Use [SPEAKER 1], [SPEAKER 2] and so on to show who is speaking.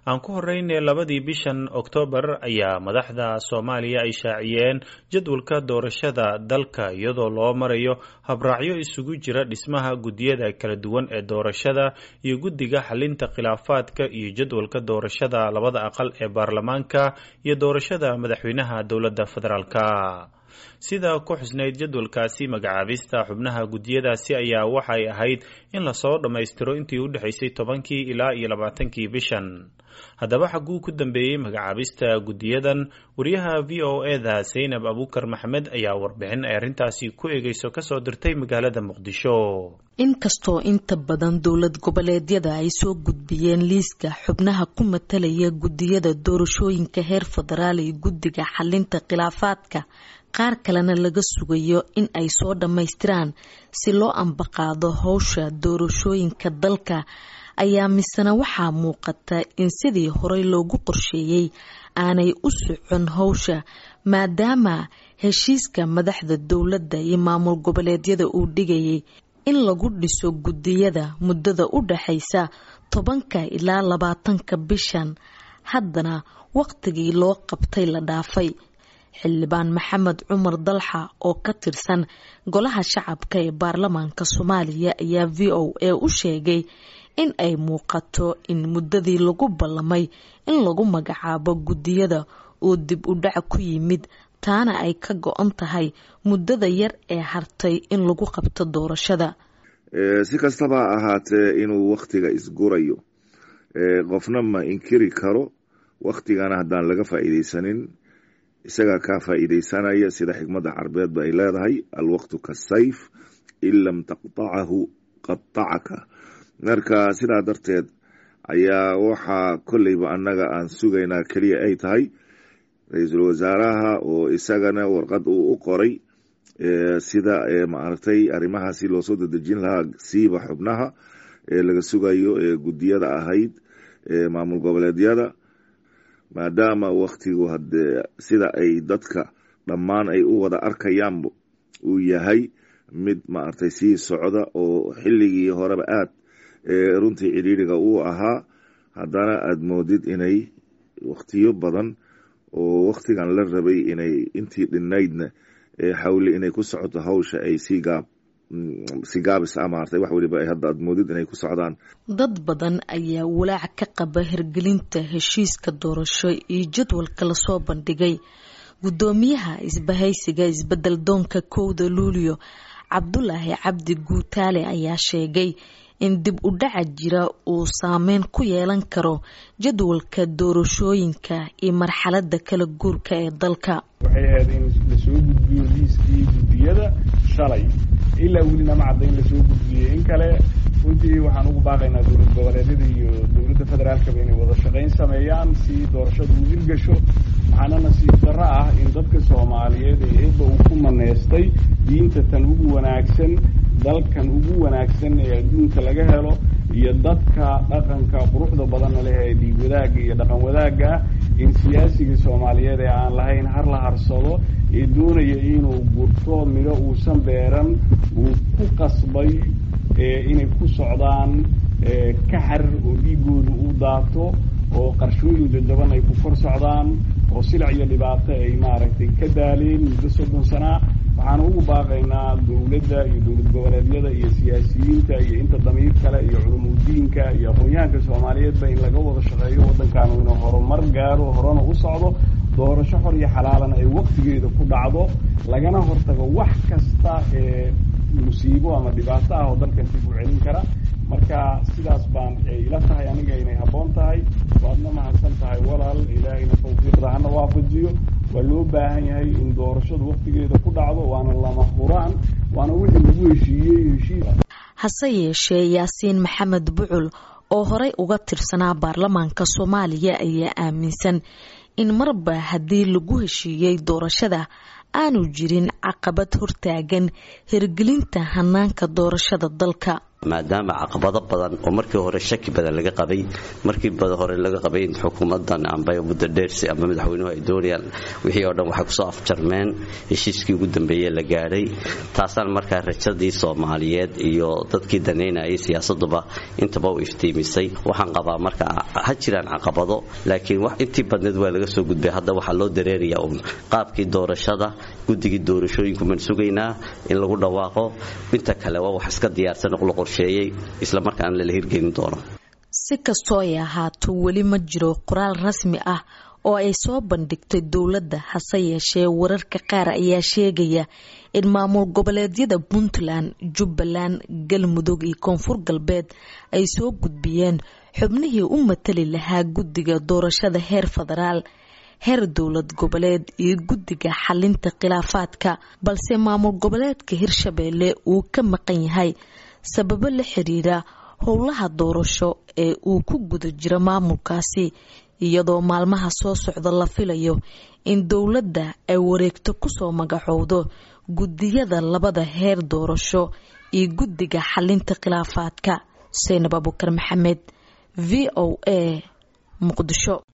[SPEAKER 1] aan ku horeynay labadii bishan Oktoobar ayaa madaxda Soomaaliya ay shaaciyeen jadwalka doorashada dalka iyadoo loo marayo habraacyo isugu jira dhismaha gudiyada kala duwan ee doorashada iyo guddiga xalinta khilaafaadka iyo jadwalka doorashada labada aqal ee baarlamaanka iyo doorashada madaxweynaha dowladda federaalka. sida ku xusnayd jadwalkaasi magacaabista xubnaha gudiyadaasi ayaa waxay ahayd in la soo dhammaystiro intii u dhaxaysay 10 ilaa 20 bishan. haddaba xaguu ku dambeeyay magacaabista gudiyadan? wariyaha VOA-da Zainab Abuukar Maxamed ayaa warbixin ay arrintaasi ku eegayso ka soo dirtay magaalada Muqdisho.
[SPEAKER 2] inkastoo inta badan dowlad goboleedyada ay soo gudbiyeen liiska xubnaha ku matalaya gudiyada doorashooyinka heer federaal iyo guddiga xalinta khilaafaadka, qaar kalena laga sugayo in ay soo dhammaystiraan si loo ambaqaado howsha doorashooyinka dalka, ayaa misana waxaa muuqata in sidii horey loogu qorsheeyay aanay u socon howsha, maadaama heshiiska madaxda dowladda iyo maamul goboleedyada uu dhigayay in lagu dhiso gudiyada muddada u dhaxaysa 10 ilaa 20 bishan, haddana waqtigii loo qabtay la dhaafay. xildhibaan Maxamed Cumar Dalxa oo ka tirsan golaha shacabka ee baarlamaanka Soomaaliya ayaa VOA u sheegay in ay muuqato in muddadii lagu ballamay in lagu magacaabo gudiyada oo dib u dhac ku yimid, taana ay ka go'an tahay muddada yar ee hartay in lagu qabto doorashada.
[SPEAKER 3] si kastaba ahaatee inuu waqtiga isgurayo qofna ma inkiri karo, waqtigana haddaan laga faa'iidaysanin isaga ka faa'iidaysanaya, sida xigmadda carbeed ba ay leedahay alwaqtu kasayf in lam taqtacahu qattacaka. marka sidaa darteed ayaa waxaa kolleyba annaga aan sugaynaa keliya ay tahay ra-iisul wasaaraha oo isagana warqad uu u qoray sida maaragtay arrimahaasi loo soo dedejin lahaa, siiba xubnaha laga sugayo gudiyada ahayd maamul goboleedyada, maadaama waqtigu hadee sida ay dadka dhammaan ay u wada arkayaanba uu yahay mid maaragtay sii socda oo xilligii horeba aad runtii cidhiidhiga uu ahaa, haddana aada moodid inay waqtiyo badan oo waqtigan la rabay inay intii dhinaydna xawli inay ku socoto hawsha ay si gaabis maartay wax waliba ay hadda aad moodid inay ku socdaan.
[SPEAKER 2] dad badan ayaa walaac ka qaba hirgelinta heshiiska doorasho iyo jadwalka lasoo bandhigay. gudoomiyaha isbahaysiga isbedel doonka 1 Luulyo Cabdulaahi Cabdi Guutaale ayaa sheegay in dib u dhaca jira uu saameyn ku yeelan karo jadwalka doorashooyinka iyo marxaladda kala guurka ee dalka.
[SPEAKER 4] waxay ahayd in la soo gudbiyo liiskii gudiyada shalay, ilaa welina ma caddayn la soo gudbiyey in kale. runtii waxaan ugu baaqaynaa dowlad goboleedyada iyo dowladda federaalkaba inay wada shaqayn sameeyaan si doorashadu u hirgasho. waxaana nasiib darro ah in dadka Soomaaliyeed ee eebba uu ku maneystay diinta tan ugu wanaagsan, dalkan ugu wanaagsan ee adduunka laga helo, iyo dadka dhaqanka quruxda badan leh ee dhiig wadaagga iyo dhaqan wadaagga, in siyaasiga Soomaaliyeed ee aan lahayn har la harsado ee doonaya inuu gurto midho uusan beeran uu ku qasbay inay ku socdaan kaxar oo dhiigoodu u daato, oo qarshooyin jajaban ay ku kor socdaan, oo silac iyo dhibaato ay maaragtay ka daaleen muddo 30 sano. waxaan ugu baaqaynaa dowladda iyo dowlad goboleedyada iyo siyaasiyiinta iyo inta damiir kale iyo culuumudiinka iyo aqoonyahanka Soomaaliyeedba in laga wada shaqeeyo waddankan inuu horumar gaaro, horena u socdo, doorasho xor iyo xalaalan ay waqtigeeda ku dhacdo, lagana hortago wax kasta musiibo ama dhibaato ah oo dalkan dib u celin kara. marka sidaas baan ila tahay aniga inay habboon tahay. waadna mahadsan tahay walaal, ilaahayna tawfiiqda hana waafajiyo. waa loo baahan yahay in doorashadu waqtigeeda ku dhacdo, waana lama huraan, waana wixii lagu heshiis.
[SPEAKER 2] hase yeeshee Yaasiin Maxamed Bucul oo horey uga tirsanaa baarlamaanka Soomaaliya ayaa aaminsan in marba haddii lagu heshiiyey doorashada aanu jirin caqabad hortaagan hirgelinta hanaanka doorashada dalka.
[SPEAKER 5] maadaama caqabado badan oo markii hore shaki badan laga qabay in xukuumadan amba muddo dheersi ama madaxweynuhu ay doonayaan wixii oo dhan waxa ku soo afjarmeen heshiiskii ugu dambeeyay la gaaray taasaan markaa rajadii Soomaaliyeed iyo dadkii daneynayay siyaasaduba intaba u iftiimisay waxaan qabaa markaa ha jiraan caqabado laakiin wax intii badneed waa laga soo gudbay hadda waxa loo dareeriyaa qaabkii doorashada guddigii doorashooyinku man sugaynaa in lagu dhawaaqo inta kale waa wax iska diyaarsan oo la qorsheeyay isla markaan la hirgelin doono
[SPEAKER 2] si kastoo ay ahaato weli ma jiro qoraal rasmi ah oo ay soo bandhigtay dowladda hase yeeshee wararka qaar ayaa sheegaya in maamul goboleedyada Puntland, Jubbaland, Galmudug iyo Koonfur Galbeed ay soo gudbiyeen xubnihii u matali lahaa guddiga doorashada heer federaal heer dowlad goboleed iyo guddiga xalinta khilaafaadka balse maamul goboleedka Hirshabeelle uu ka maqan yahay sababo la xiriira howlaha doorasho ee uu ku guda jiro maamulkaasi iyadoo maalmaha soo socda la filayo in dowladda ay wareegto ku soo magacowdo guddiyada labada heer doorasho iyo guddiga xalinta khilaafaadka Seynab Abukar Maxamed VOA Muqdisho